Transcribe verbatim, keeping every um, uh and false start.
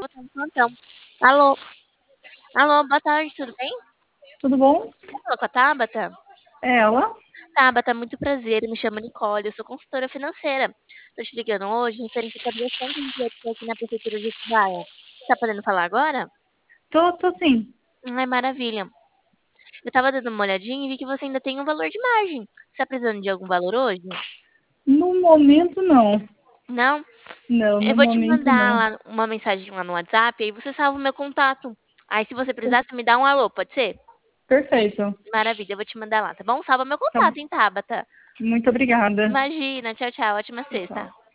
botar no plantão. Alô? Alô, boa tarde, tudo bem? Tudo bom? Fala com a Tabata? É ela? Tabata, muito prazer, eu me chamo Nicole, eu sou consultora financeira. Tô te ligando hoje referente à avaliação que a gente vai ter aqui na prefeitura de Atibaia. Tá podendo falar agora? Tô, tô sim. Ai, maravilha. Eu tava dando uma olhadinha e vi que você ainda tem um valor de margem. Você tá precisando de algum valor hoje? No momento, não. Não? Não, Eu no vou te momento, mandar não. lá uma mensagem lá no WhatsApp, aí você salva o meu contato. Aí se você precisar, você me dá um alô, pode ser? Perfeito. Maravilha, eu vou te mandar lá, tá bom? Salva meu Tá. contato, hein, Tabata? Muito obrigada. Imagina, tchau, tchau, ótima Tchau. sexta.